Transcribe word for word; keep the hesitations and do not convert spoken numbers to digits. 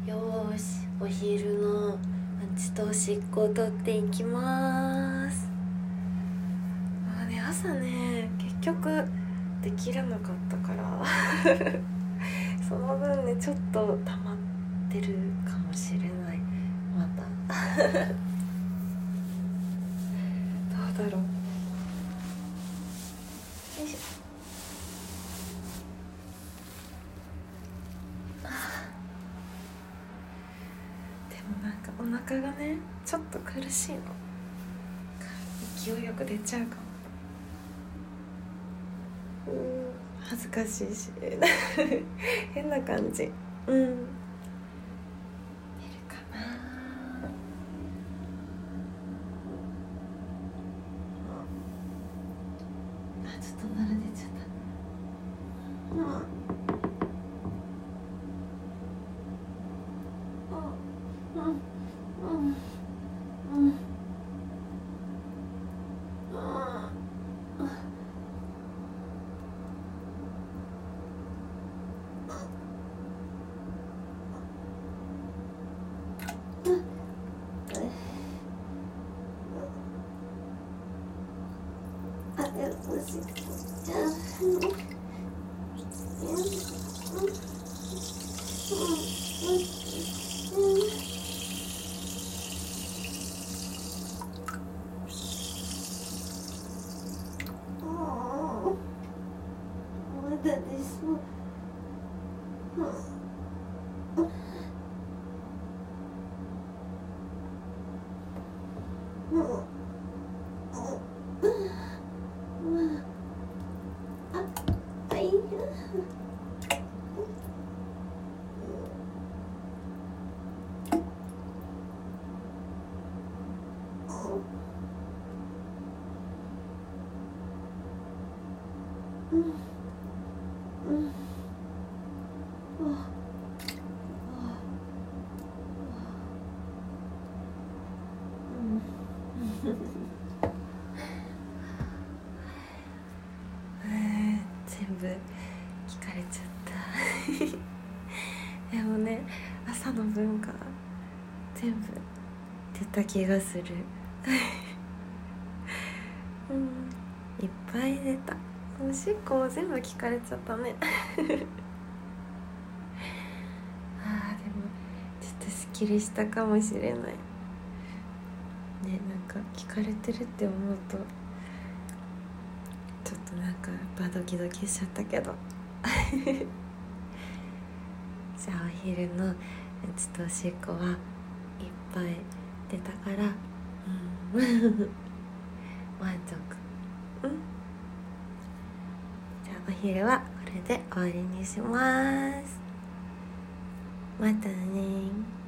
よーし、お昼のうんちとおしっこを取っていきます。あーね、朝ね結局できなかったからその分ねちょっと溜まってるかもしれない。またどうだろう。よいしょ。でもなんかお腹がねちょっと苦しいの。勢いよく出ちゃうかも。うん恥ずかしいし変な感じ。うん出るかな。あ、ちょっと慣れ出ちゃった。うんうんうんうん全部聞かれちゃったでもね朝の分が全部出た気がするうんいっぱい出た。おしっこも全部聞かれちゃったねあーでもちょっとすっきりしたかもしれないね。なんか聞かれてるって思うとちょっとなんかバドキドキしちゃったけどじゃあお昼のうんちとおしっこはいっぱい出たから、うん、満足。うんじゃあお昼はこれで終わりにします。またね。